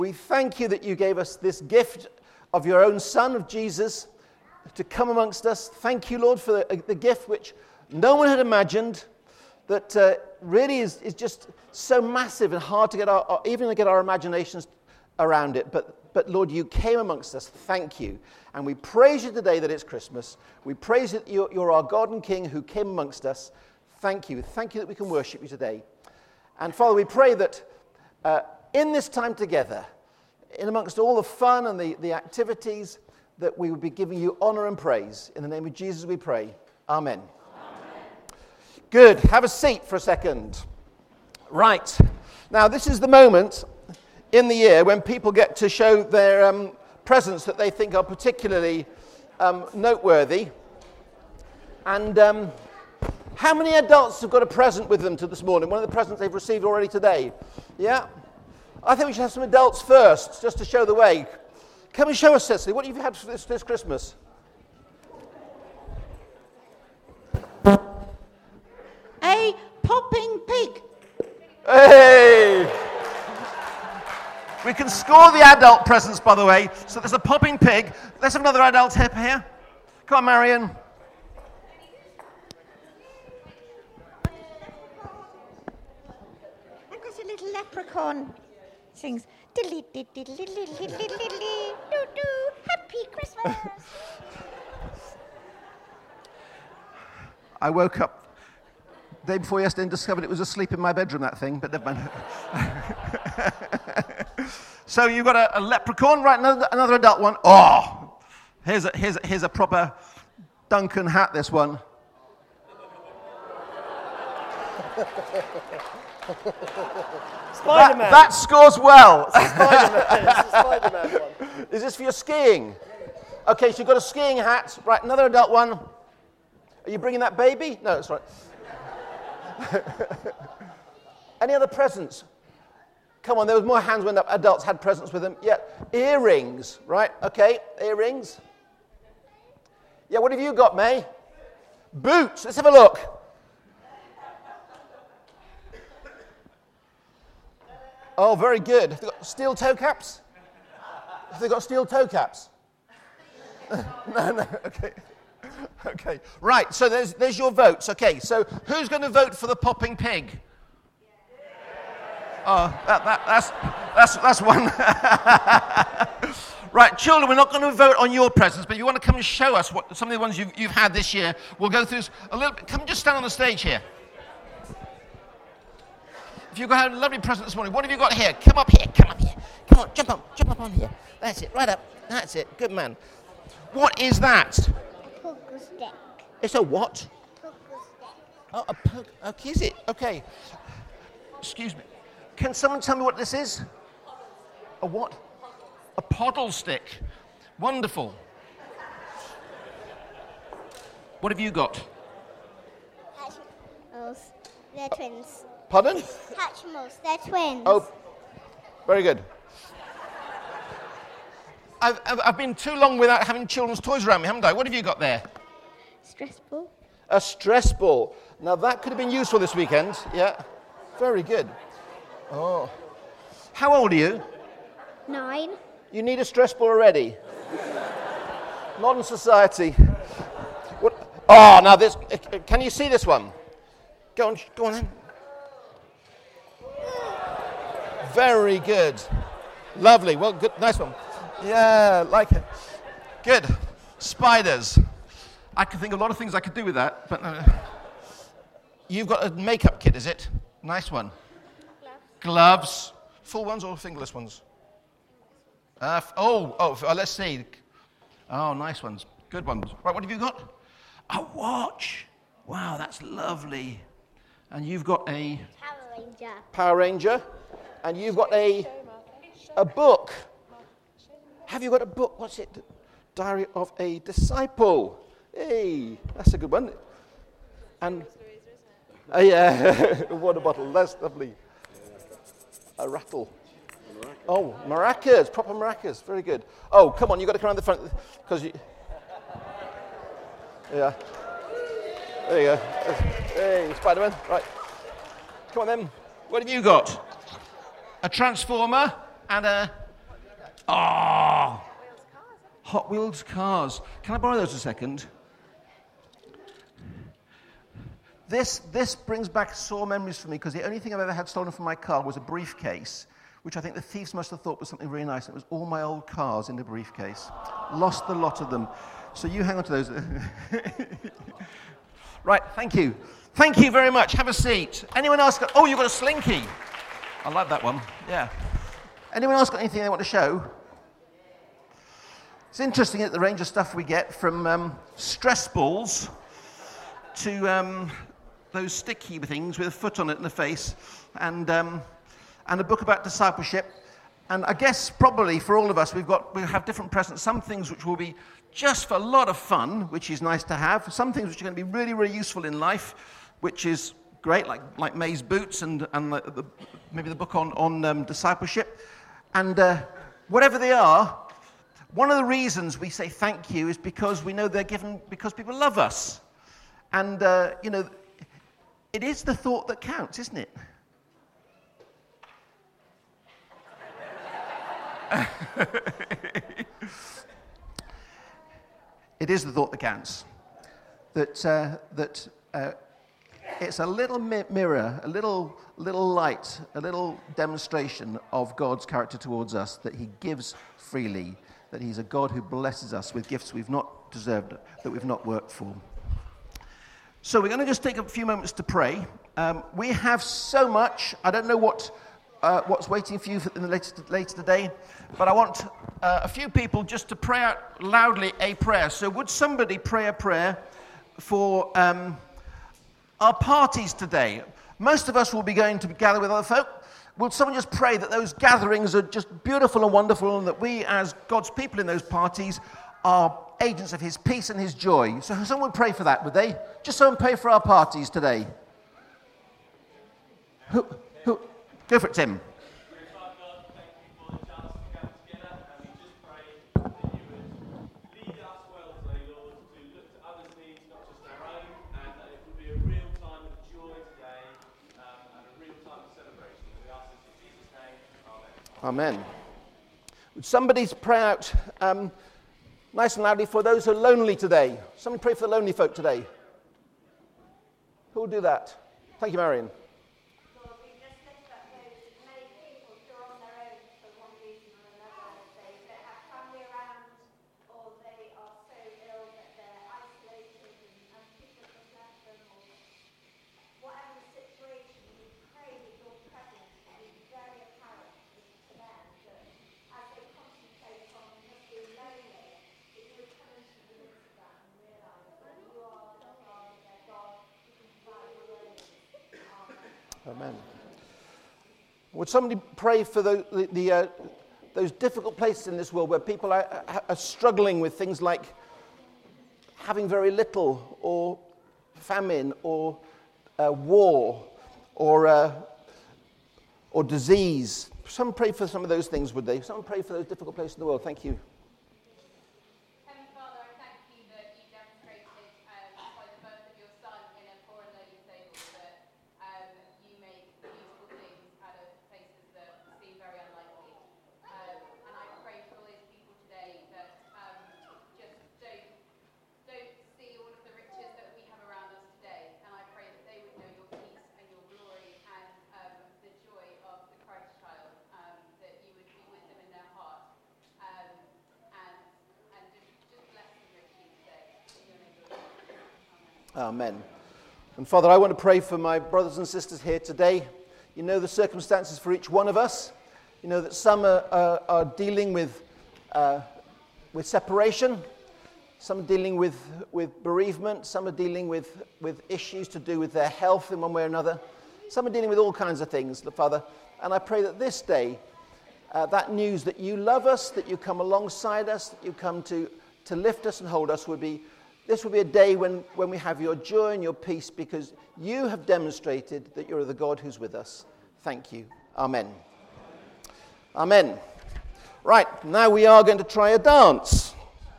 We thank you that you gave us this gift of your own Son, of Jesus, to come amongst us. Thank you, Lord, for the gift which no one had imagined, that really is just so massive and hard to get our imaginations around it. But Lord, you came amongst us. Thank you. And we praise you today that it's Christmas. We praise you that you're our God and King who came amongst us. Thank you. Thank you that we can worship you today. And Father, we pray that in this time together, in amongst all the fun and the activities, that we would be giving you honor and praise. In the name of Jesus we pray. Amen. Amen. Good. Have a seat for a second. Right. Now, this is the moment in the year when people get to show their presents that they think are particularly noteworthy. And how many adults have got a present with them to this morning? One of the presents they've received already today. Yeah? I think we should have some adults first, just to show the way. Come and show us, Cecily, what have you had for this Christmas? A popping pig. Hey! We can score the adult presents, by the way. So there's a popping pig. Let's have another adult tip here. Come on, Marion. I've got a little leprechaun. Sings diddly diddly diddly diddly diddly diddly doo doo. Happy Christmas. I woke up the day before yesterday and discovered it was asleep in my bedroom, that thing, but never mind. So you've got a leprechaun, right? Another adult one. Oh, here's a proper Duncan hat, this one. Spider-Man. That scores well. Spider-Man. It's the Spider-Man one. Is this for your skiing? Okay, so you've got a skiing hat. Right, another adult one. Are you bringing that baby? No, that's right. Any other presents? Come on, there was more hands when adults had presents with them. Yeah, earrings, right? Okay, earrings. Yeah, what have you got, May? Boots. Let's have a look. Oh, very good. Have they got steel toe caps? Have they got steel toe caps? No, okay. Okay, right, so there's your votes. Okay, so who's going to vote for the popping pig? Oh, that's one. Right, children, we're not going to vote on your presents, but if you want to come and show us what some of the ones you've had this year, we'll go through a little bit. Come and just stand on the stage here. If you've got a lovely present this morning, what have you got here? Come up here, come on, jump up on here. That's it, right up, that's it, good man. What is that? Poker stick. It's a what? Poker stick. Oh, a poke, okay, is it? Okay. Excuse me. Can someone tell me what this is? A what? A poddle stick. Wonderful. What have you got? Hatchimals. They're twins. Pardon? Hatchimals. They're twins. Oh, very good. I've been too long without having children's toys around me, haven't I? What have you got there? Stress ball. A stress ball. Now that could have been useful this weekend. Yeah. Very good. Oh. How old are you? 9. You need a stress ball already. Modern society. What? Oh, now this. Can you see this one? Go on then. Very good. Lovely. Well, good. Nice one. Yeah, like it. Good. Spiders. I can think of a lot of things I could do with that, but you've got a makeup kit, is it? Nice one. Gloves. Full ones or fingerless ones? Let's see. Oh, nice ones. Good ones. Right, what have you got? A watch. Wow, that's lovely. And you've got a Power Ranger. And you've got a book. Have you got a book? What's it? Diary of a Disciple. Hey, that's a good one. And yeah, a water bottle. That's lovely. A rattle. Oh, maracas, proper maracas. Very good. Oh, come on, you've got to come around the front because you. Yeah. There you go. Hey, Spider-Man. Right. Come on then. What have you got? A transformer and a Ah, Hot Wheels cars. Can I borrow those a second? This brings back sore memories for me because the only thing I've ever had stolen from my car was a briefcase, which I think the thieves must have thought was something really nice. It was all my old cars in the briefcase. Lost the lot of them. So you hang on to those. Right, thank you. Thank you very much. Have a seat. Anyone else got... Oh, you've got a slinky. I like that one. Yeah. Anyone else got anything they want to show? It's interesting at the range of stuff we get from stress balls to those sticky things with a foot on it and a face, and a book about discipleship. And I guess probably for all of us, we have different presents. Some things which will be just for a lot of fun, which is nice to have. Some things which are going to be really, really useful in life, which is great, like May's boots and maybe the book on discipleship. And whatever they are, one of the reasons we say thank you is because we know they're given because people love us. And, it is the thought that counts, isn't it? It is the thought that counts. That it's a little mirror, a little light, a little demonstration of God's character towards us, that he gives freely, that he's a God who blesses us with gifts we've not deserved, that we've not worked for. So we're going to just take a few moments to pray. We have so much. I don't know what's waiting for you in the later today, but I want a few people just to pray out loudly a prayer. So would somebody pray a prayer for our parties today? Most of us will be going to gather with other folk. Will someone just pray that those gatherings are just beautiful and wonderful, and that we as God's people in those parties are agents of his peace and his joy? So someone would pray for that, would they? Just someone pray for our parties today. Who? Go for it, Tim. Amen. Would somebody pray out nice and loudly for those who are lonely today? Someone pray for the lonely folk today. Who will do that? Thank you, Marion. Lord, we just lift up those many people who are on their own for one reason or another. They don't have family around, or they are so ill that they're isolated and people have left them, or whatever the situation, we pray that your presence will be very apparent to them, that as they concentrate on not being lonely, that you would come into the midst of that and realise that you are their God, who can provide your loneliness. Amen. Would somebody pray for those difficult places in this world where people are struggling with things like having very little, or famine, or war, or disease? Someone pray for some of those things, would they? Someone pray for those difficult places in the world. Thank you. Heavenly Father, I thank you that you demonstrated by the birth of your Son in a poor and lowly stable that you make beautiful things out of places that seem very unlikely. And I pray for all those people today that just don't see all of the riches that we have around us today. And I pray that they would know your peace and your glory and the joy of the Christ child, that you would be with them in their heart. And just bless them richly today. In your name, Lord. Amen. Amen. And Father, I want to pray for my brothers and sisters here today. You know the circumstances for each one of us. You know that some are dealing with separation. Some are dealing with bereavement. Some are dealing with issues to do with their health in one way or another. Some are dealing with all kinds of things, Father. And I pray that this day, that news that you love us, that you come alongside us, that you come to lift us and hold us, this will be a day when we have your joy and your peace, because you have demonstrated that you're the God who's with us. Thank you. Amen. Amen. Right, now we are going to try a dance.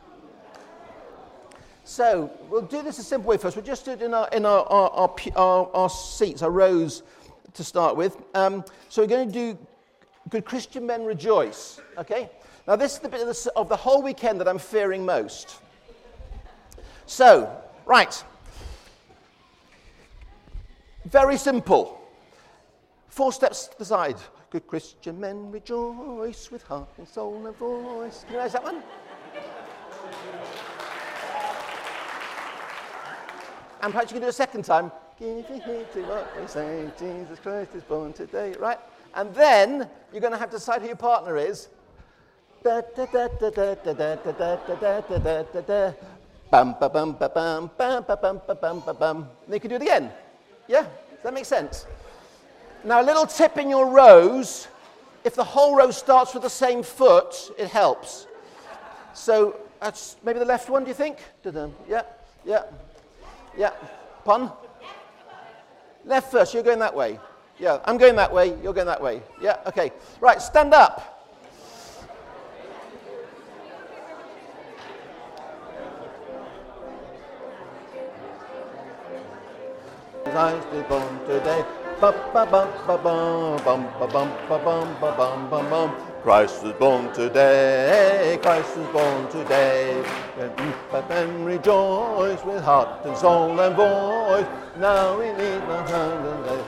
So we'll do this a simple way first. We'll just do it in our seats, our rows to start with. So we're going to do Good Christian men rejoice. Okay? Now, this is the bit of the whole weekend that I'm fearing most. So, right. Very simple. 4 steps to the side. Good Christian men rejoice with heart and soul and voice. Can you raise that one? And perhaps you can do it a second time. Give your heed to what we say. Jesus Christ is born today. Right? And then you're going to have to decide who your partner is. Da da da da da da da da da da da da. Bum ba bum ba bum bum ba bum ba bum ba bum. And you can do it again. Yeah? Does that make sense? Now, a little tip in your rows, if the whole row starts with the same foot, it helps. So, that's maybe the left one, do you think? Yeah, yeah, yeah. Pun? Left first, you're going that way. Yeah, I'm going that way, you're going that way. Yeah, okay. Right, stand up. Christ is born today. Christ was born today. Christ was born today. And rejoice with heart and soul and voice. Now we need no hand and leg.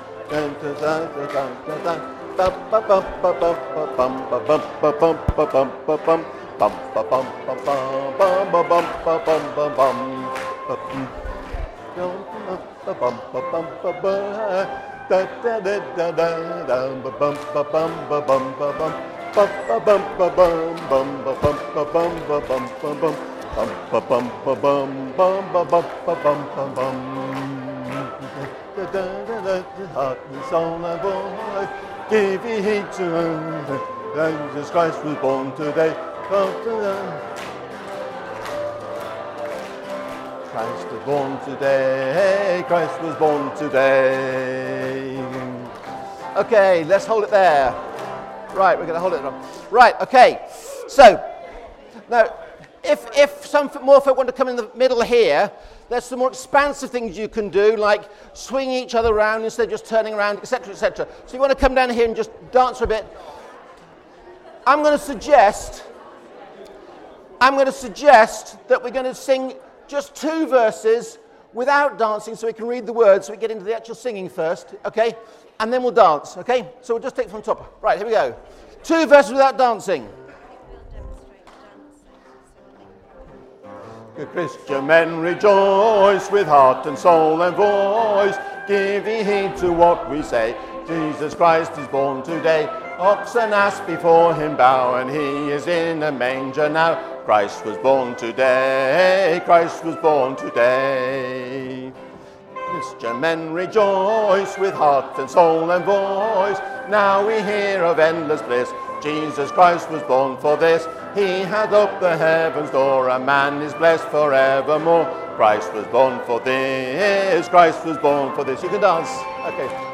Heart and soul and voice, give heed to him. Jesus Christ was born today. Christ was born today. Christ was born today. Okay, let's hold it there. Right, we're going to hold it there. Right, okay. So, now, if some more folk want to come in the middle here, there's some more expansive things you can do, like swinging each other around instead of just turning around, etc., etc. So you want to come down here and just dance for a bit. I'm going to suggest that we're going to sing just 2 verses without dancing so we can read the words, so we get into the actual singing first, okay? And then we'll dance, okay? So we'll just take it from the top. Right, here we go. 2 verses without dancing. Good Christian men rejoice with heart and soul and voice. Give ye heed to what we say. Jesus Christ is born today. Ox and ass before him bow, and he is in a manger now. Christ was born today. Christ was born today. Christian men rejoice with heart and soul and voice. Now we hear of endless bliss. Jesus Christ was born for this. He hath up the heavens door, and man is blessed forevermore. Christ was born for this. Christ was born for this. You can dance. Okay.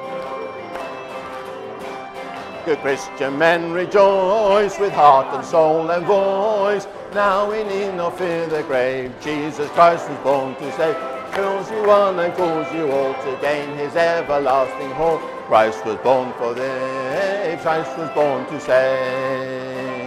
Good Christian men rejoice with heart and soul and voice. Now we need not fear the grave. Jesus Christ was born to save. Calls you one and calls you all to gain his everlasting hall. Christ was born for this. Christ was born to save.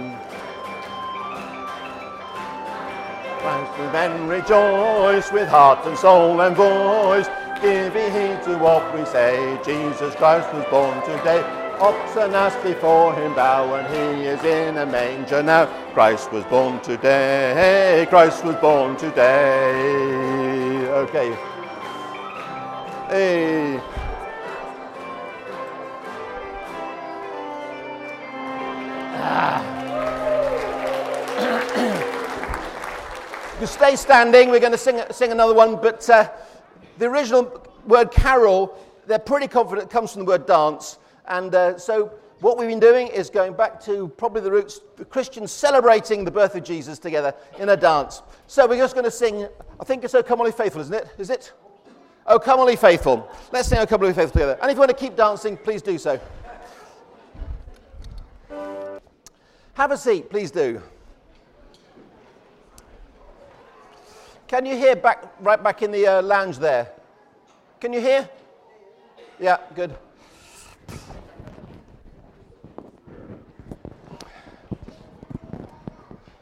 Christian men rejoice with heart and soul and voice. Give heed to what we say. Jesus Christ was born today. Ox and ass before him bow, and he is in a manger now. Christ was born today. Christ was born today. Okay. Hey. You stay standing. We're going to sing another one, but the original word carol, they're pretty confident it comes from the word dance. And so what we've been doing is going back to probably the roots, the Christians celebrating the birth of Jesus together in a dance. So we're just going to sing, I think it's O Come All Ye Faithful, isn't it? Is it? O Come All Ye Faithful. Let's sing O Come All Ye Faithful together. And if you want to keep dancing, please do so. Have a seat, please do. Can you hear right back in the lounge there? Can you hear? Yeah, good.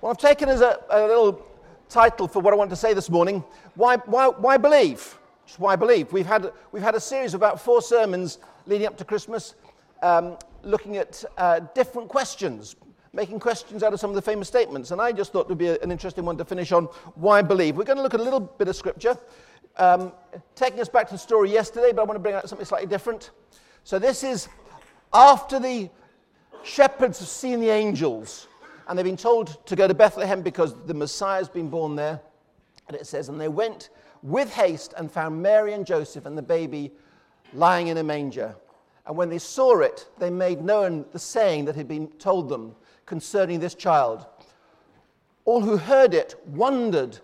Well, I've taken as a little title for what I want to say this morning, why believe? Just why believe. We've had a series of about 4 sermons leading up to Christmas, looking at different questions, making questions out of some of the famous statements. And I just thought it would be an interesting one to finish on why believe. We're going to look at a little bit of scripture, taking us back to the story yesterday, but I want to bring out something slightly different. So this is after the shepherds have seen the angels, and they've been told to go to Bethlehem because the Messiah has been born there. And it says, and they went with haste and found Mary and Joseph and the baby lying in a manger. And when they saw it, they made known the saying that had been told them concerning this child. All who heard it wondered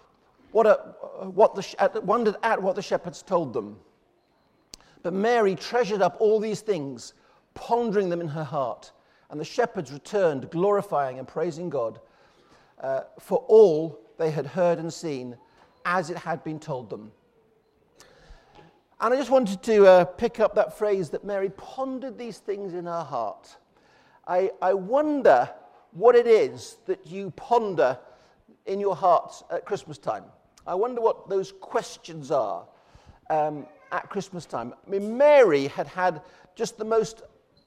at what the shepherds told them. But Mary treasured up all these things, pondering them in her heart. And the shepherds returned, glorifying and praising God for all they had heard and seen, as it had been told them. And I just wanted to pick up that phrase that Mary pondered these things in her heart. I wonder what it is that you ponder in your heart at Christmas time. I wonder what those questions are at Christmas time. I mean, Mary had just the most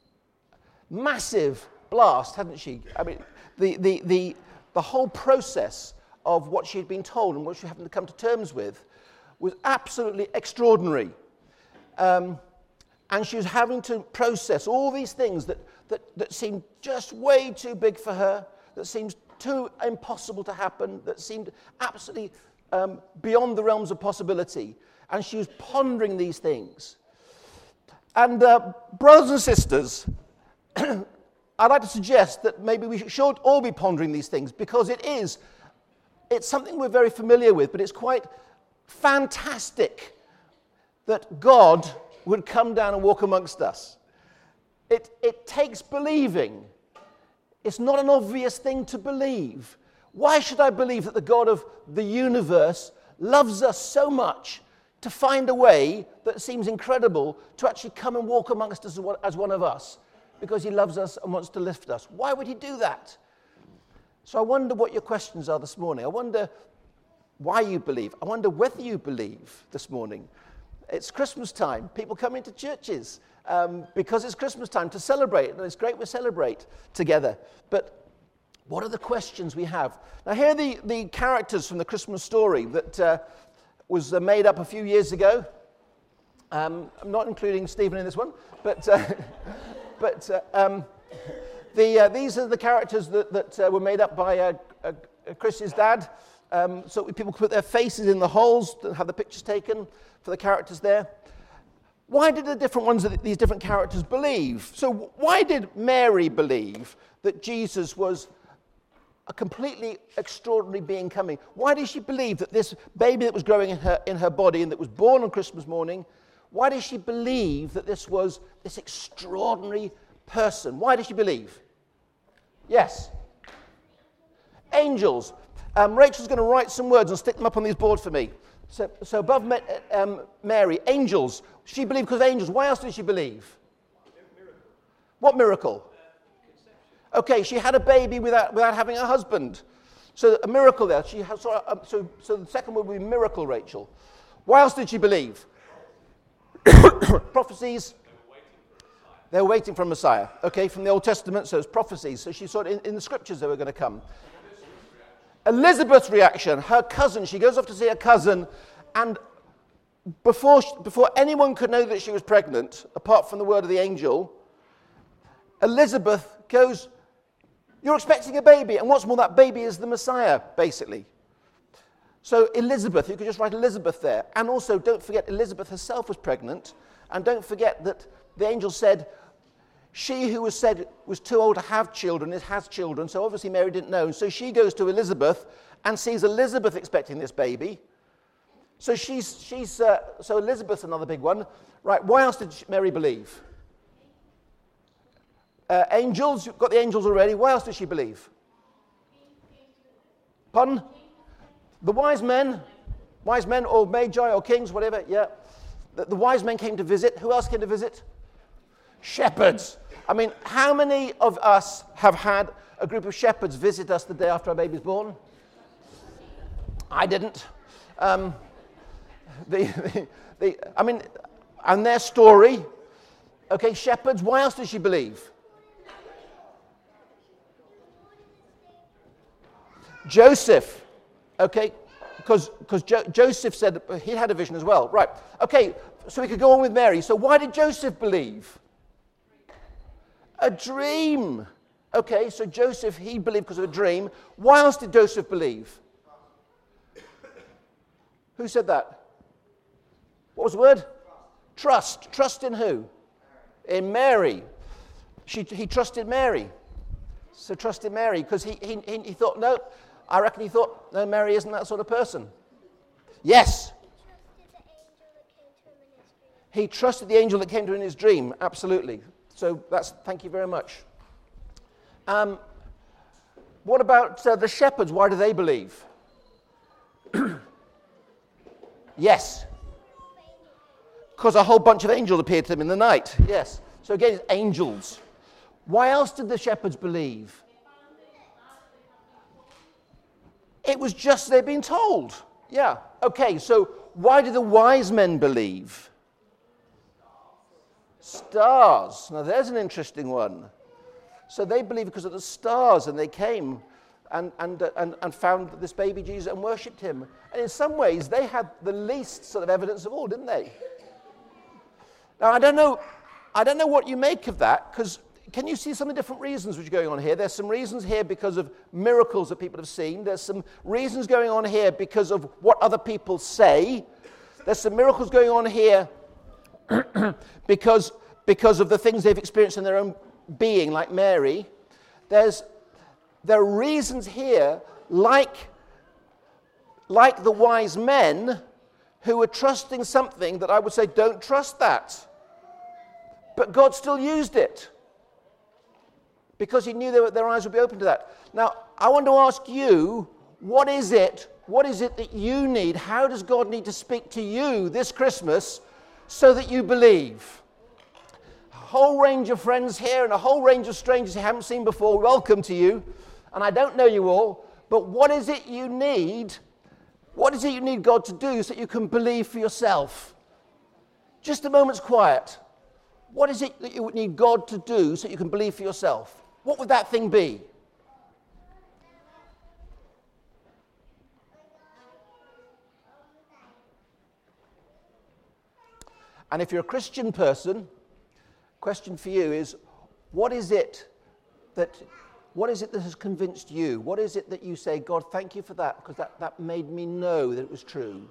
massive blast, hadn't she? I mean, the whole process of what she had been told and what she happened to come to terms with was absolutely extraordinary. And she was having to process all these things that seemed just way too big for her, that seemed too impossible to happen, that seemed absolutely beyond the realms of possibility. And she was pondering these things. And brothers and sisters, I'd like to suggest that maybe we should all be pondering these things, because it's something we're very familiar with, but it's quite fantastic that God would come down and walk amongst us. It takes believing. It's not an obvious thing to believe. Why should I believe that the God of the universe loves us so much to find a way that seems incredible to actually come and walk amongst us as one of us? Because he loves us and wants to lift us. Why would he do that? So I wonder what your questions are this morning. I wonder why you believe. I wonder whether you believe this morning. It's Christmas time. People come into churches because it's Christmas time to celebrate. And it's great we celebrate together. But what are the questions we have? Now here are the characters from the Christmas story that was made up a few years ago. I'm not including Stephen in this one, but... these are the characters that were made up by Chris's dad. So people could put their faces in the holes and have the pictures taken for the characters there. Why did the different ones of these different characters believe? So why did Mary believe that Jesus was a completely extraordinary being coming? Why did she believe that this baby that was growing in her body and that was born on Christmas morning, why did she believe that this was this extraordinary person? Why did she believe? Yes. Angels. Rachel's going to write some words and stick them up on these boards for me. So above Mary, angels. She believed because of angels. Why else did she believe? Miracle. What miracle? Okay, she had a baby without having a husband. So a miracle there. So the second word would be miracle, Rachel. Why else did she believe? Prophecies. They were waiting for a Messiah. Okay, from the Old Testament, so it's prophecies. So she saw it in the scriptures they were going to come. Elizabeth's reaction, her cousin, she goes off to see her cousin, and before anyone could know that she was pregnant, apart from the word of the angel, Elizabeth goes, you're expecting a baby, and what's more, that baby is the Messiah, basically. So Elizabeth, you could just write Elizabeth there. And also, don't forget, Elizabeth herself was pregnant, and don't forget that the angel said, she who was too old to have children has children, so obviously Mary didn't know. So she goes to Elizabeth and sees Elizabeth expecting this baby. So so Elizabeth's another big one. Right, why else did Mary believe? Angels, you've got the angels already. Why else did she believe? Pardon? The wise men or magi or kings, whatever, yeah. The wise men came to visit. Who else came to visit? Shepherds. I mean, how many of us have had a group of shepherds visit us the day after our baby's born? I didn't. And their story, okay, shepherds, why else did she believe? Joseph, okay, because Joseph said he had a vision as well. Right, okay, so we could go on with Mary. So why did Joseph believe? A dream. Okay, so Joseph, he believed because of a dream. Why else did Joseph believe? Who said that? What was the word? Trust. Trust in who? In Mary. He trusted Mary. So trusted Mary because he thought, no, I reckon he thought, no, Mary isn't that sort of person. Yes. He trusted the angel that came to him in his dream. Absolutely. So thank you very much. What about the shepherds? Why do they believe? Yes. Because a whole bunch of angels appeared to them in the night. Yes. So again, it's angels. Why else did the shepherds believe? It was just they'd been told. Yeah. Okay, so why did the wise men believe? Stars. Now there's an interesting one. So they believed because of the stars, and they came and found this baby Jesus and worshipped him. And in some ways, they had the least sort of evidence of all, didn't they? Now, I don't know what you make of that, because can you see some of the different reasons which are going on here? There's some reasons here because of miracles that people have seen. There's some reasons going on here because of what other people say. There's some miracles going on here because of the things they've experienced in their own being, like Mary. There are reasons here, like the wise men who were trusting something that I would say, don't trust that. But God still used it because he knew their eyes would be open to that. Now, I want to ask you, what is it that you need? How does God need to speak to you this Christmas so that you believe? A whole range of friends here and a whole range of strangers you haven't seen before. Welcome to you. And I don't know you all, but what is it you need? What is it you need God to do so that you can believe for yourself? Just a moment's quiet. What is it that you would need God to do so that you can believe for yourself? What would that thing be? And if you're a Christian person, question for you is, what is it that has convinced you? What is it that you say, God, thank you for that, because that made me know that it was true?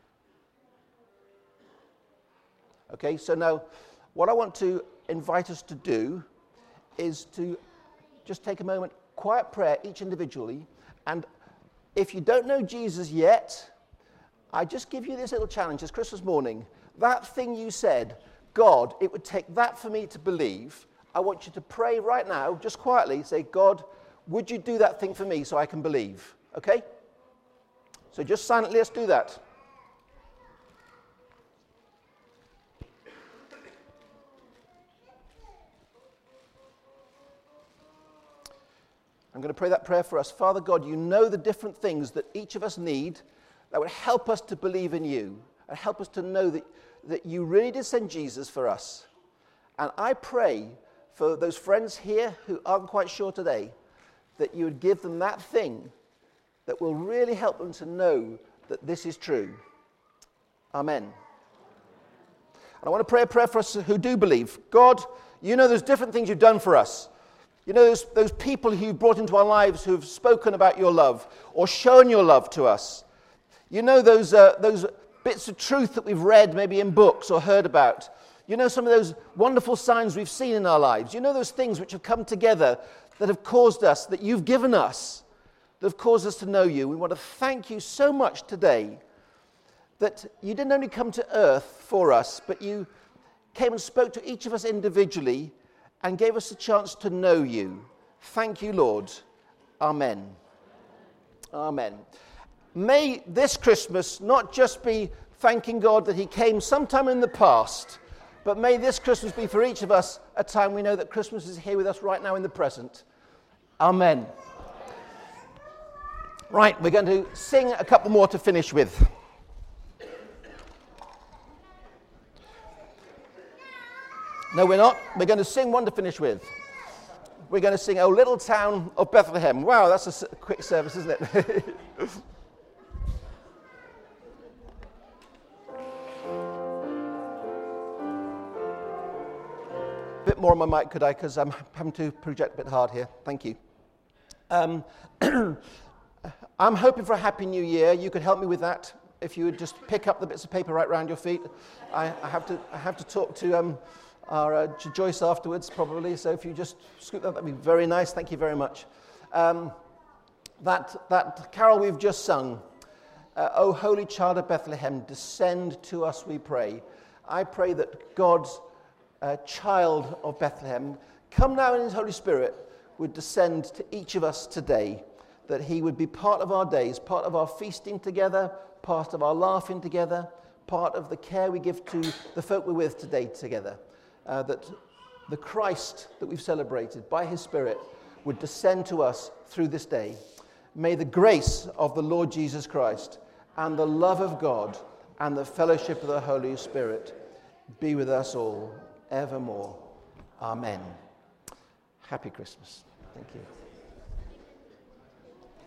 Okay, so now what I want to invite us to do is to just take a moment, quiet prayer, each individually. And if you don't know Jesus yet, I just give you this little challenge this Christmas morning. That thing you said, God, it would take that for me to believe. I want you to pray right now, just quietly, say, God, would you do that thing for me so I can believe? Okay? So just silently, let's do that. I'm going to pray that prayer for us. Father God, you know the different things that each of us need that would help us to believe in you and help us to know that you really did send Jesus for us. And I pray for those friends here who aren't quite sure today, that you would give them that thing that will really help them to know that this is true. Amen. And I want to pray a prayer for us who do believe. God, you know there's different things you've done for us. You know those people who you've brought into our lives who've spoken about your love or shown your love to us. You know those bits of truth that we've read maybe in books or heard about. You know some of those wonderful signs we've seen in our lives. You know those things which have come together that have caused us, that you've given us, that have caused us to know you. We want to thank you so much today that you didn't only come to earth for us, but you came and spoke to each of us individually and gave us a chance to know you. Thank you, Lord. Amen. Amen. May this Christmas not just be thanking God that he came sometime in the past, but may this Christmas be for each of us a time we know that Christmas is here with us right now in the present. Amen. Right, we're going to sing a couple more to finish with. No, we're not. We're going to sing one to finish with. We're going to sing O Little Town of Bethlehem. Wow, that's a quick service, isn't it? Bit more on my mic, could I? Because I'm having to project a bit hard here. Thank you. I'm hoping for a happy new year. You could help me with that. If you would just pick up the bits of paper right round your feet. I have to talk to to Joyce afterwards, probably. So if you just scoop that'd be very nice. Thank you very much. That carol we've just sung, O Holy Child of Bethlehem, descend to us, we pray. I pray that God's child of Bethlehem, come now in his Holy Spirit, would descend to each of us today, that he would be part of our days, part of our feasting together, part of our laughing together, part of the care we give to the folk we're with today together, that the Christ that we've celebrated by his Spirit would descend to us through this day. May the grace of the Lord Jesus Christ and the love of God and the fellowship of the Holy Spirit be with us all evermore. Amen. Happy Christmas. Thank you.